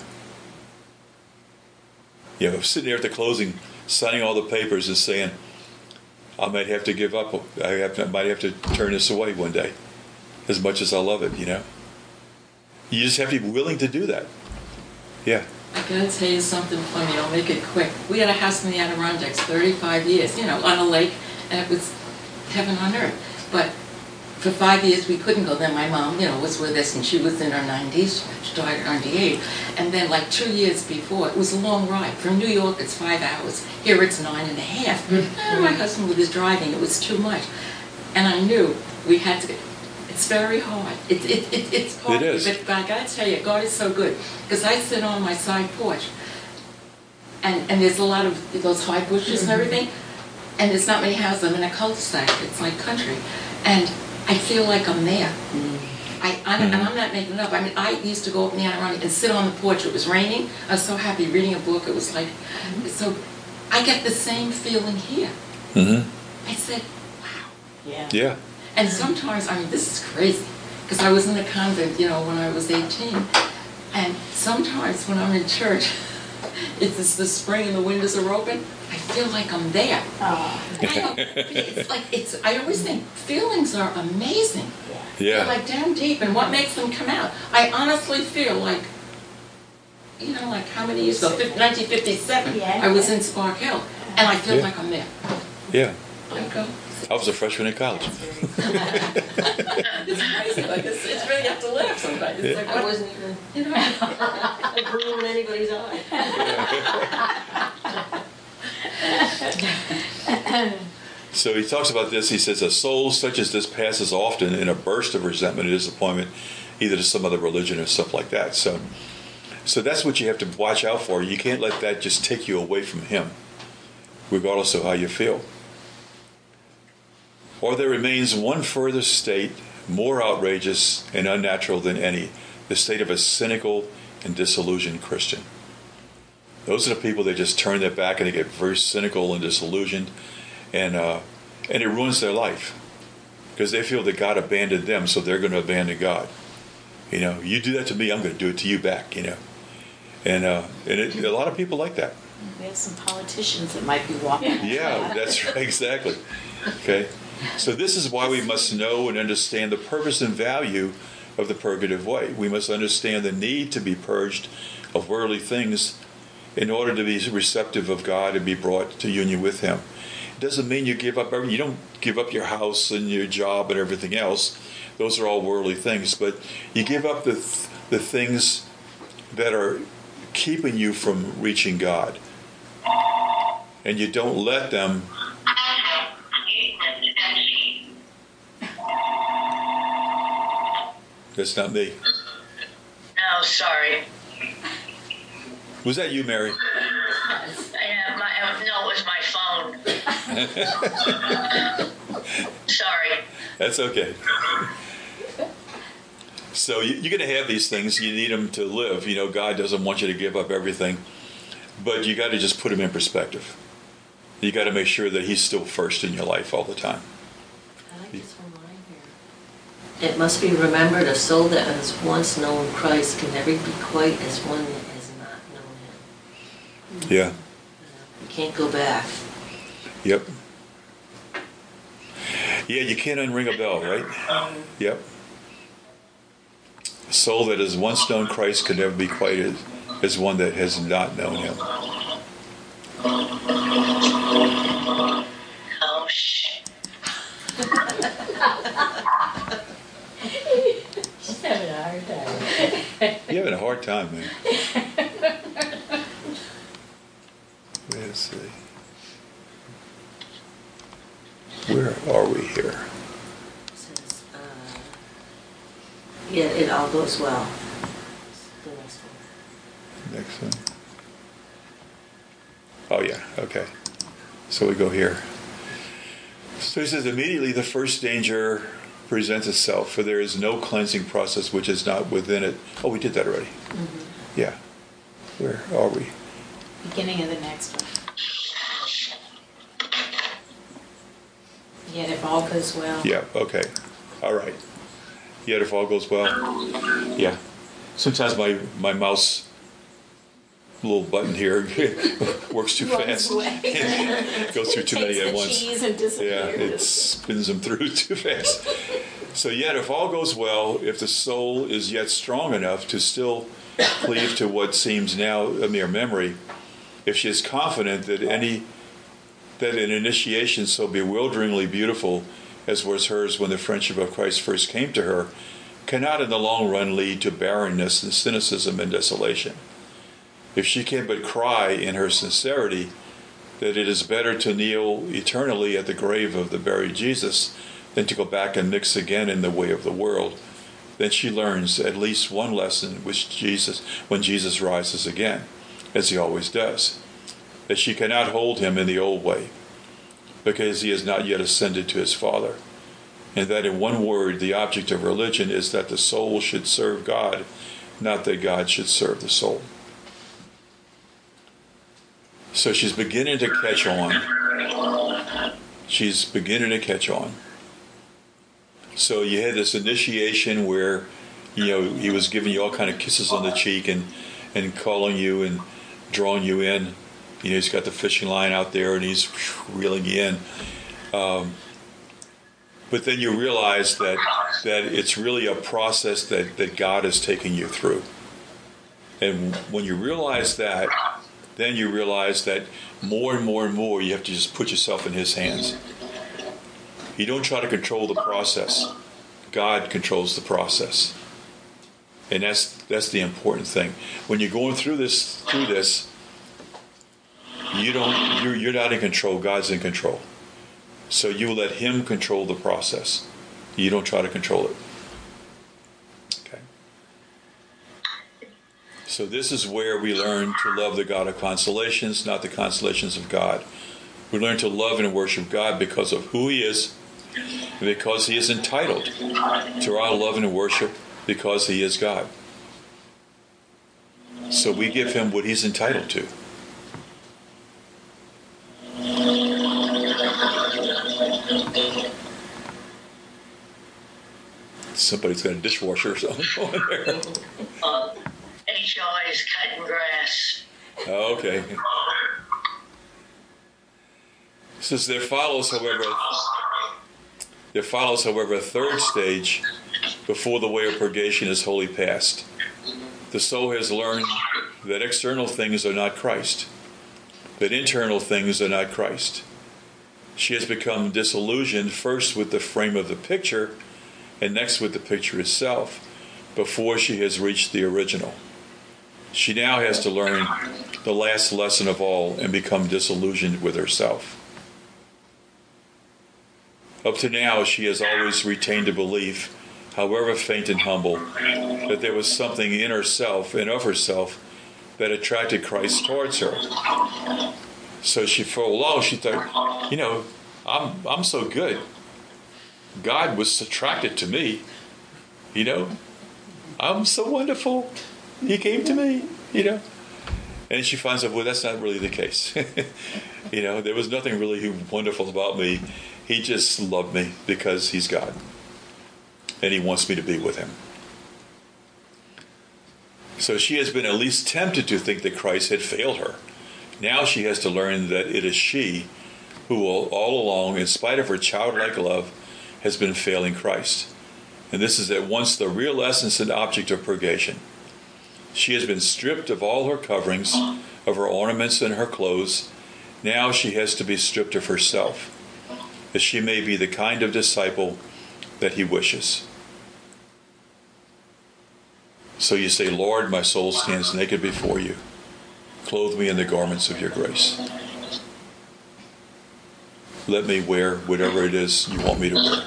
You know, sitting there at the closing, signing all the papers and saying, I might have to give up, I, have to, I might have to turn this away one day, as much as I love it, you know. You just have to be willing to do that. Yeah. I gotta tell you something funny, I'll make it quick. We had a house in the Adirondacks, thirty-five years, you know, on a lake, and it was heaven on earth. But for five years we couldn't go there. My mom, you know, was with us, and she was in her nineties. She died at ninety-eight. And then like two years before, it was a long ride. From New York, it's five hours. Here it's nine and a half. And my husband with his driving, it was too much. And I knew we had to, it's very hard. It, it, it, it's part it of is. it, but I gotta tell you, God is so good. Because I sit on my side porch, and, and there's a lot of those high bushes and everything, and there's not many houses. I'm in a cul-de-sac. It's like country. And I feel like I'm there. I, I'm, and I'm not making it up. I mean, I used to go up in the Adirondack and sit on the porch. It was raining. I was so happy reading a book. It was like, so I get the same feeling here. Mm-hmm. I said, wow. Yeah. Yeah. And sometimes, I mean, this is crazy, because I was in a convent, you know, when I was eighteen. And sometimes when I'm in church, it's the spring and the windows are open, I feel like I'm there. Oh. I don't, it's like, it's, I always think feelings are amazing. Yeah. They're like down deep, and what makes them come out? I honestly feel like, you know, like how many years ago? nineteen fifty-seven, Yeah. I was in Spark Hill, and I feel Yeah. like I'm there. Yeah. I go, I was a freshman in college. It's crazy. Like it's, it's really you have to laugh sometimes. It's like I what, wasn't even you know. a gleam in anybody's eye. So he talks about this. He says, a soul such as this passes often in a burst of resentment and disappointment, either to some other religion or stuff like that. So, so that's what you have to watch out for. You can't let that just take you away from him, regardless of how you feel. Or there remains one further state, more outrageous and unnatural than any, the state of a cynical and disillusioned Christian. Those are the people that just turn their back and they get very cynical and disillusioned, and uh, and it ruins their life because they feel that God abandoned them, so they're going to abandon God. You know, you do that to me, I'm going to do it to you back. You know, and uh, and it, a lot of people like that. We have some politicians that might be walking. Yeah, that's right, exactly. Okay, so this is why we must know and understand the purpose and value of the purgative way. We must understand the need to be purged of worldly things in order to be receptive of God and be brought to union with Him. It doesn't mean you give up every, you don't give up your house and your job and everything else. Those are all worldly things, but you give up the th- the things that are keeping you from reaching God, and you don't let them. That's not me. No, sorry. Was that you, Mary? Yeah, my, no, it was my phone. Sorry. That's okay. So you, you're going to have these things. You need them to live. You know, God doesn't want you to give up everything, but you got to just put them in perspective. You got to make sure that He's still first in your life all the time. I like this one line here. It must be remembered, a soul that has once known Christ can never be quite as one that has not known Him. Yeah. You can't go back. Yep. Yeah, you can't unring a bell, right? Yep. A soul that has once known Christ can never be quite as, as one that has not known Him. Oh, shh. She's having a hard time. You're having a hard time, man. Let's see. Where are we here? It says, uh, yeah, it all goes well. The next one. Next one. Oh, yeah, okay. So we go here. So he says, immediately the first danger presents itself, for there is no cleansing process which is not within it. Oh, we did that already. Mm-hmm. Yeah. Where are we? Beginning of the next one. Yet if all goes well. Yeah, okay. All right. Yet if all goes well. Yeah. Sometimes my, my mouse little button here works too Runs fast. away. Goes through too Takes many at the once. cheese and Yeah, disappears. it spins them through too fast. So yet if all goes well, if the soul is yet strong enough to still cleave to what seems now a mere memory, if she is confident that any that an initiation so bewilderingly beautiful as was hers when the friendship of Christ first came to her, cannot in the long run lead to barrenness and cynicism and desolation. If she can but cry in her sincerity that it is better to kneel eternally at the grave of the buried Jesus than to go back and mix again in the way of the world, then she learns at least one lesson which Jesus, when Jesus rises again, as He always does, that she cannot hold Him in the old way, because He has not yet ascended to His Father, and that in one word, the object of religion is that the soul should serve God, not that God should serve the soul. So she's beginning to catch on. She's beginning to catch on. So you had this initiation where, you know, He was giving you all kind of kisses on the cheek and, and calling you and drawing you in. You know, He's got the fishing line out there and He's reeling you in. Um, but then you realize that that it's really a process that, that God is taking you through. And when you realize that, then you realize that more and more and more you have to just put yourself in His hands. You don't try to control the process. God controls the process. And that's that's the important thing. When you're going through this through this, you don't you're you're not in control. God's in control. So you let him control the process. You don't try to control it. Okay. So this is where we learn to love the God of consolations, not the consolations of God. We learn to love and worship God because of who he is, and because he is entitled to our love and worship because he is God. So we give him what he's entitled to. Somebody's got a dishwasher or something going there. Uh, H I is cutting grass. Oh, okay. It says there follows, however, there follows, however, a third stage before the way of purgation is wholly passed. The soul has learned that external things are not Christ, that internal things are not Christ. She has become disillusioned first with the frame of the picture and next with the picture itself before she has reached the original. She now has to learn the last lesson of all and become disillusioned with herself. Up to now, she has always retained a belief, however faint and humble, that there was something in herself and of herself that attracted Christ towards her. So she, for a while, she thought, you know, I'm I'm so good. God was attracted to me. You know, I'm so wonderful. He came to me, you know. And she finds out, well, that's not really the case. You know, there was nothing really wonderful about me. He just loved me because he's God. And he wants me to be with him. So she has been at least tempted to think that Christ had failed her. Now she has to learn that it is she who all, all along, in spite of her childlike love, has been failing Christ. And this is at once the real essence and object of purgation. She has been stripped of all her coverings, of her ornaments and her clothes. Now she has to be stripped of herself, that she may be the kind of disciple that he wishes. So you say, Lord, my soul stands naked before you. Clothe me in the garments of your grace. Let me wear whatever it is you want me to wear.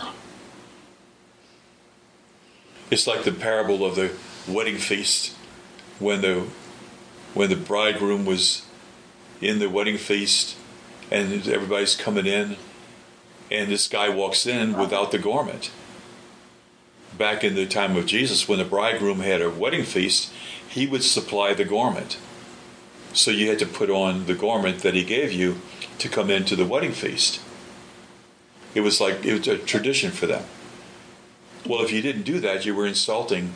It's like the parable of the wedding feast, when the when the bridegroom was in the wedding feast and everybody's coming in, and this guy walks in without the garment. Back in the time of Jesus, when the bridegroom had a wedding feast, he would supply the garment. So you had to put on the garment that he gave you to come into the wedding feast. It was like, it was a tradition for them. Well, if you didn't do that, you were insulting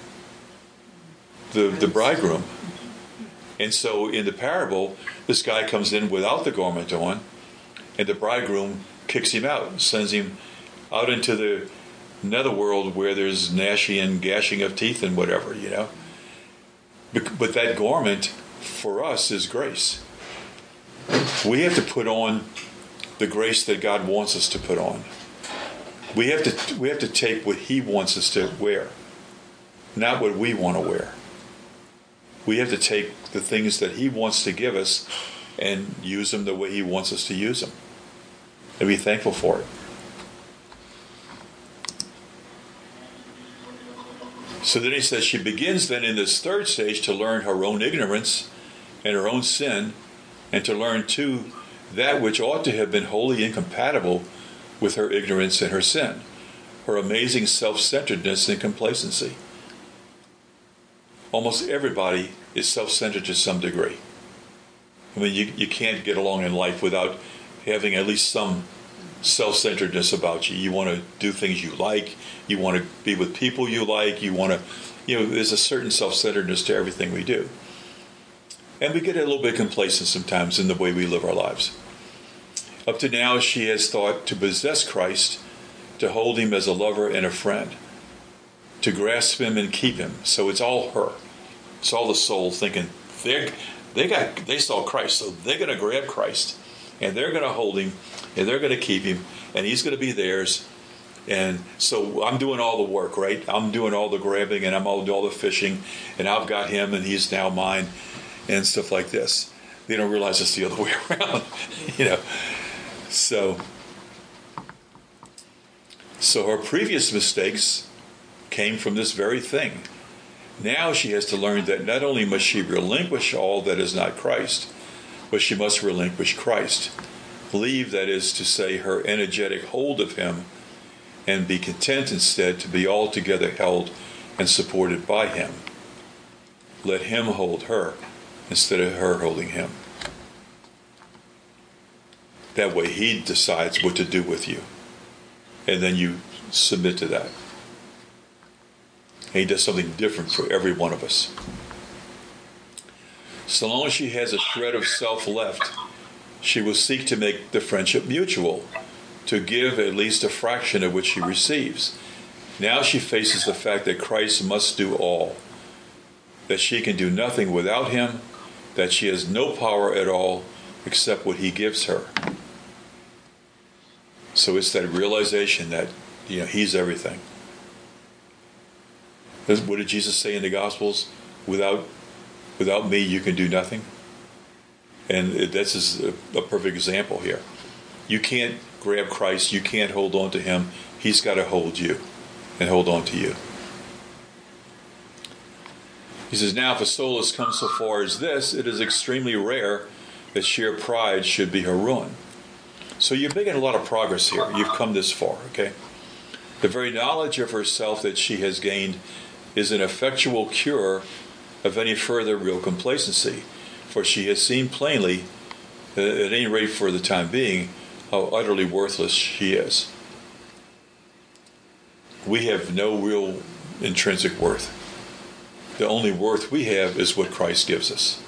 the, the bridegroom. And so in the parable, this guy comes in without the garment on, and the bridegroom kicks him out, sends him out into the netherworld where there's gnashing and gashing of teeth and whatever, you know. But, but that garment for us is grace. We have to put on the grace that God wants us to put on. We have to we have to take what he wants us to wear, not what we want to wear. We have to take the things that he wants to give us and use them the way he wants us to use them, and be thankful for it. So then he says she begins then in this third stage to learn her own ignorance and her own sin, and to learn too that which ought to have been wholly incompatible with her ignorance and her sin, her amazing self-centeredness and complacency. Almost everybody is self-centered to some degree. I mean, you, you can't get along in life without having at least some self-centeredness about you. You want to do things you like. You want to be with people you like. You want to, you know, there's a certain self-centeredness to everything we do. And we get a little bit complacent sometimes in the way we live our lives. Up to now, she has thought to possess Christ, to hold him as a lover and a friend, to grasp him and keep him. So it's all her. It's all the soul thinking, they they got they saw Christ, so they're going to grab Christ and they're going to hold him, and they're going to keep him, and he's going to be theirs. And so I'm doing all the work, right? I'm doing all the grabbing, and I'm all doing all the fishing, and I've got him, and he's now mine, and stuff like this. They don't realize it's the other way around, you know. So, so her previous mistakes came from this very thing. Now she has to learn that not only must she relinquish all that is not Christ, but she must relinquish Christ. Leave, that is to say, her energetic hold of him, and be content instead to be altogether held and supported by him. Let him hold her instead of her holding him. That way he decides what to do with you. And then you submit to that. And he does something different for every one of us. So long as she has a shred of self left, she will seek to make the friendship mutual, to give at least a fraction of what she receives. Now she faces the fact that Christ must do all, that she can do nothing without him, that she has no power at all except what he gives her. So it's that realization that, you know, he's everything. What did Jesus say in the Gospels? Without, without me, you can do nothing. And this is a, a perfect example here. You can't grab Christ. You can't hold on to him. He's got to hold you and hold on to you. He says, now if a soul has come so far as this, it is extremely rare that sheer pride should be her ruin. So you're making a lot of progress here. You've come this far, okay? The very knowledge of herself that she has gained is an effectual cure of any further real complacency, for she has seen plainly, at any rate for the time being, how utterly worthless she is. We have no real intrinsic worth. The only worth we have is what Christ gives us.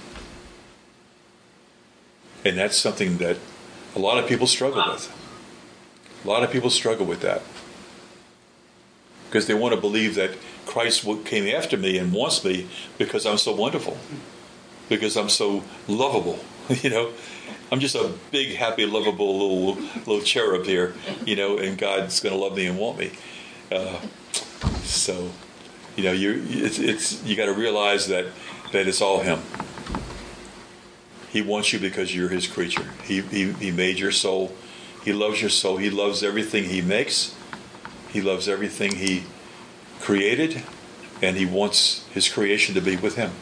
And that's something that a lot of people struggle with. A lot of people struggle with that. Because they want to believe that Christ came after me and wants me because I'm so wonderful. Because I'm so lovable. You know, I'm just a big, happy, lovable little little cherub here, you know, and God's going to love me and want me. Uh, so, you know, you it's, it's you got to realize that that it's all him. He wants you because you're his creature. He, he he made your soul. He loves your soul. He loves everything he makes. He loves everything he created, and he wants his creation to be with him.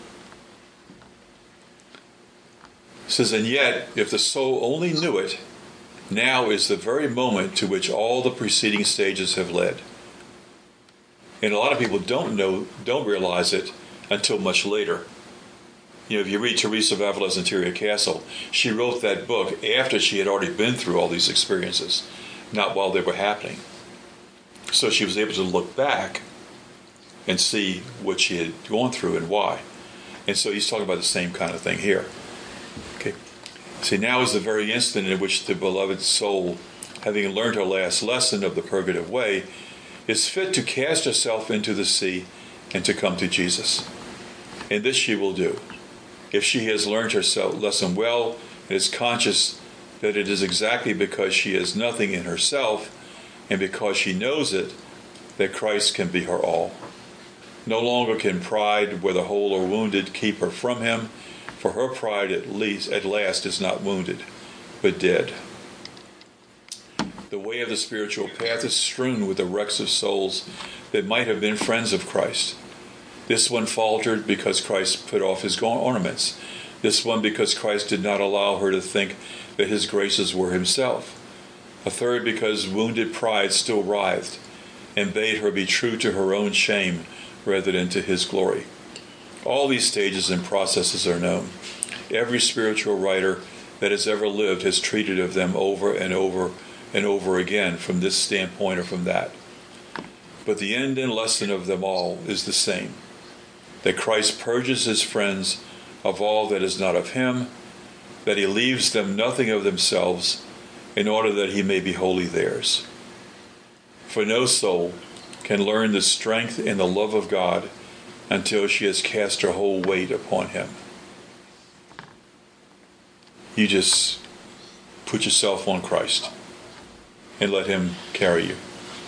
It says, and yet, if the soul only knew it, now is the very moment to which all the preceding stages have led. And a lot of people don't know, don't realize it until much later. You know, if you read Teresa of Avila's Interior Castle, she wrote that book after she had already been through all these experiences, not while they were happening. So she was able to look back and see what she had gone through and why. And so he's talking about the same kind of thing here. Okay. See, now is the very instant in which the beloved soul, having learned her last lesson of the purgative way, is fit to cast herself into the sea and to come to Jesus. And this she will do, if she has learned her lesson well and is conscious that it is exactly because she has nothing in herself and because she knows it that Christ can be her all. No longer can pride, whether whole or wounded, keep her from him, for her pride at least at last is not wounded, but dead. The way of the spiritual path is strewn with the wrecks of souls that might have been friends of Christ. This one faltered because Christ put off his ornaments. This one because Christ did not allow her to think that his graces were himself. A third because wounded pride still writhed and bade her be true to her own shame rather than to his glory. All these stages and processes are known. Every spiritual writer that has ever lived has treated of them over and over and over again from this standpoint or from that. But the end and lesson of them all is the same, that Christ purges his friends of all that is not of him, that he leaves them nothing of themselves, in order that he may be wholly theirs. For no soul can learn the strength and the love of God until she has cast her whole weight upon him. You just put yourself on Christ and let him carry you.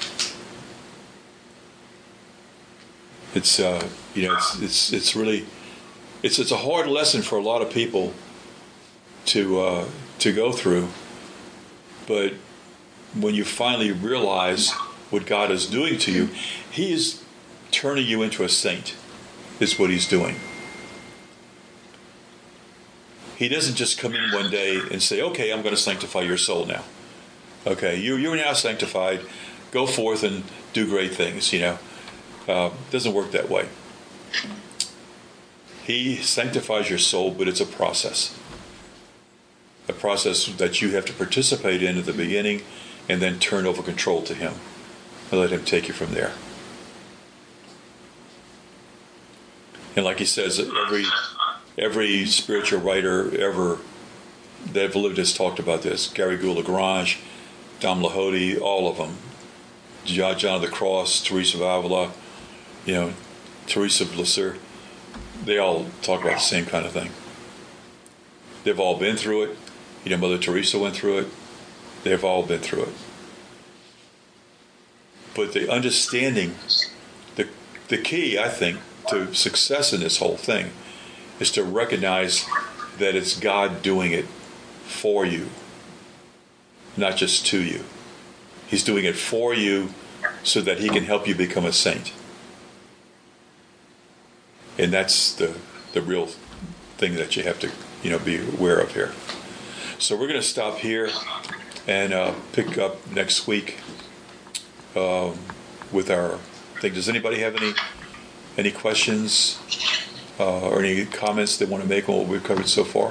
It's uh, you know it's it's it's really it's it's a hard lesson for a lot of people to uh, to go through, but when you finally realize what God is doing to you, he is turning you into a saint, is what he's doing. He doesn't just come in one day and say, okay, I'm going to sanctify your soul now. Okay, you, you're now sanctified. Go forth and do great things, you know. Uh, doesn't work that way. He sanctifies your soul, but it's a process. A process that you have to participate in at the beginning and then turn over control to him and let him take you from there. And like he says, every every spiritual writer ever that have lived has talked about this. Gary Gould-Lagrange, Dom Lahody, all of them. John, John of the Cross, Teresa of Avila, you know, Teresa of Lisieux. They all talk about the same kind of thing. They've all been through it. You know, Mother Teresa went through it. They've all been through it. But the understanding, the the key, I think, to success in this whole thing is to recognize that it's God doing it for you, not just to you. He's doing it for you so that he can help you become a saint. And that's the the real thing that you have to, you know, be aware of here. So we're going to stop here and uh, pick up next week um, with our thing. Does anybody have any any questions uh, or any comments they want to make on what we've covered so far?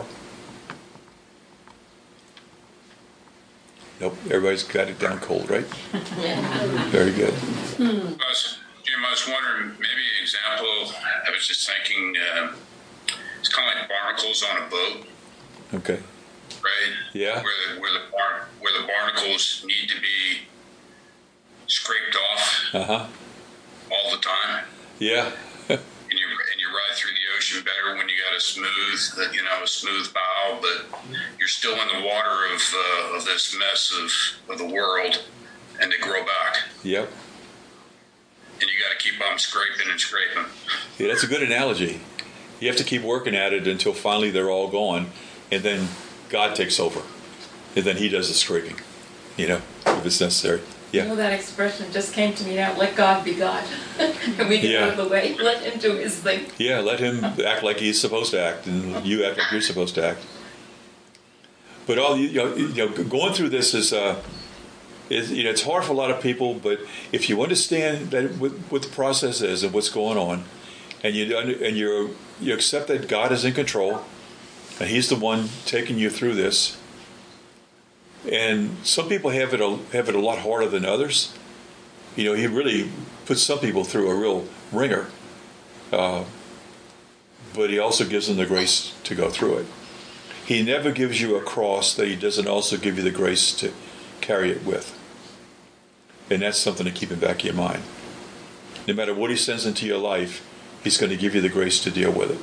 Nope. Everybody's got it down cold, right? Very good. I was, Jim, I was wondering, maybe an example, I was just thinking, uh, it's kind of like barnacles on a boat, Okay. right? Yeah. Where the, where the, bar, where the barnacles need to be scraped off Uh-huh. all the time. Yeah. And you, and you ride through the ocean better when you got a smooth, you know, a smooth bow, but you're still in the water of uh, of this mess of, of the world, and they grow back. Yep. And you got to keep on scraping and scraping. Yeah, that's a good analogy. You have to keep working at it until finally they're all gone, and then God takes over, and then he does the scraping, you know, if it's necessary. You Yeah. know, that expression just came to me now, let God be God. And we get Yeah. out of the way, let him do his thing. Yeah, let him act like he's supposed to act, and you act like you're supposed to act. But all you know, you know going through this is, uh, is, you know, it's hard for a lot of people. But if you understand that what, what the process is and what's going on, and you and you you accept that God is in control, and He's the one taking you through this. And some people have it a, have it a lot harder than others. You know, He really puts some people through a real ringer. Uh, but he also gives them the grace to go through it. He never gives you a cross that he doesn't also give you the grace to carry it with. And that's something to keep in the back of your mind. No matter what he sends into your life, he's going to give you the grace to deal with it.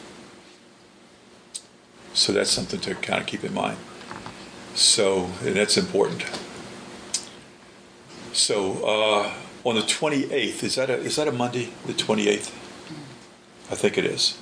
So that's something to kind of keep in mind. So, and that's important. So, uh, on the twenty-eighth, is that a, is that a Monday, the twenty-eighth? I think it is.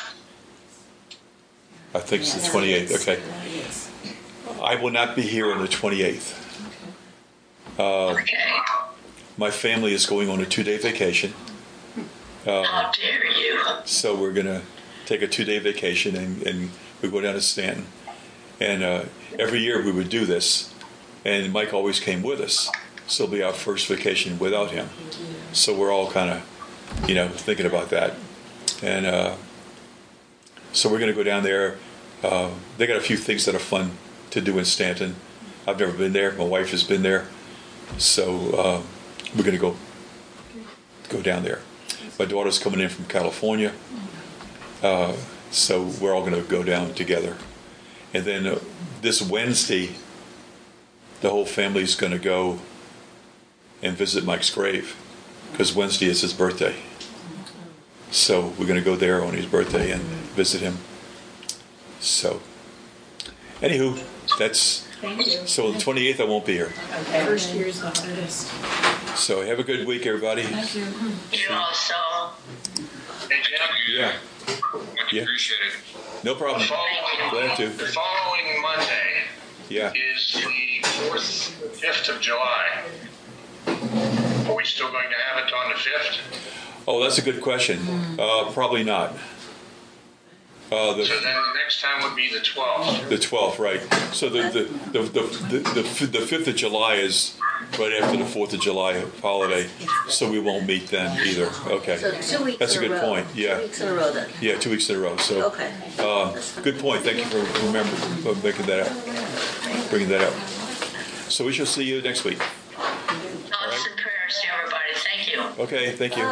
I think it's the twenty-eighth, okay. Yes. I will not be here on the twenty-eighth. Uh, Okay. my family is going on a two-day vacation. Uh, How dare you? so we're going to take a two-day vacation and, and we go down to Stanton. And uh, every year we would do this. And Mike always came with us. So it'll be our first vacation without him. So we're all kind of, you know, thinking about that. And uh, so we're going to go down there. Uh, they got a few things that are fun to do in Stanton. I've never been there. My wife has been there. So uh, we're going to go go down there. My daughter's coming in from California. Uh, so we're all going to go down together. And then uh, this Wednesday, the whole family's going to go and visit Mike's grave because Wednesday is his birthday. So we're going to go there on his birthday and visit him. So, anywho, that's Thank you. So the twenty-eighth, I won't be here. Okay. First year's the hardest. So have a good week, everybody. Thank you. You also. Hey, Jim? Yeah, Much Yeah. appreciated. no problem. Following, Glad to. the following Monday Yeah. is the fourth, fifth of July. Are we still going to have it on the fifth? Oh, that's a good question. Uh, probably not. Uh, So the then the next time would be the twelfth. the twelfth, right? So the the the the the, the, the fifth of July is right after the fourth of July holiday, so we won't meet then either. Okay. So two weeks That's a in a good row. point, yeah. Two weeks in a row then. Yeah, two weeks in a row. So. Okay. Uh, good point. Thank you for remembering for making that up, bringing that up. So we shall see you next week. Thoughts and prayers to everybody. Thank you. Okay. Thank you.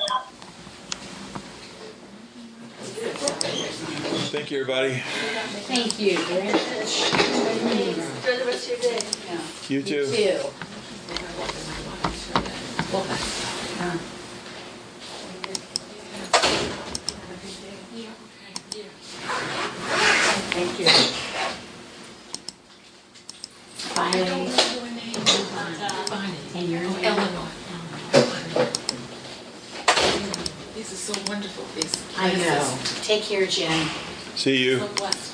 Thank you, everybody. Thank you very much. Enjoy the rest of your day. You too. Two. Thank you. Bye. And your name? Eleanor. These are so wonderful, these. I know. Take care, Jen. See you. So blessed.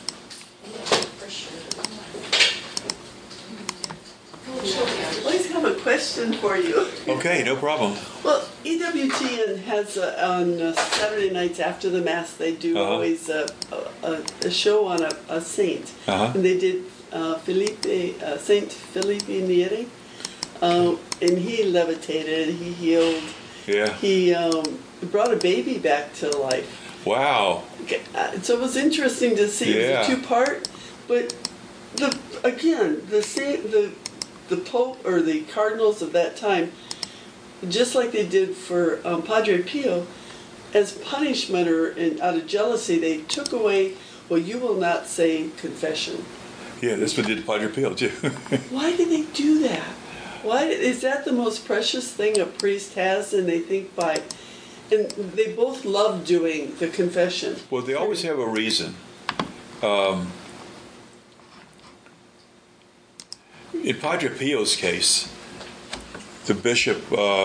I always have a question for you. Okay. No problem. Well, E W T N has uh, on uh, Saturday nights after the Mass, they do Uh-huh. always a, a, a show on a, a saint. Uh-huh. And they did uh, Felipe, uh, Saint Felipe Neri. Uh, and he levitated, he healed, Yeah. he um, brought a baby back to life. Wow. Okay, uh, so it was interesting to see. Yeah. It was a two-part, but the again the same the the Pope or the cardinals of that time, just like they did for um, Padre Pio, as punishment or in, out of jealousy, they took away. Well, you will not say confession. Yeah. This one did Padre Pio too. Why did they do that? Why is that the most precious thing a priest has? And they think by, and they both love doing the confession. Well, they always have a reason. Um, in Padre Pio's case, the bishop. Uh,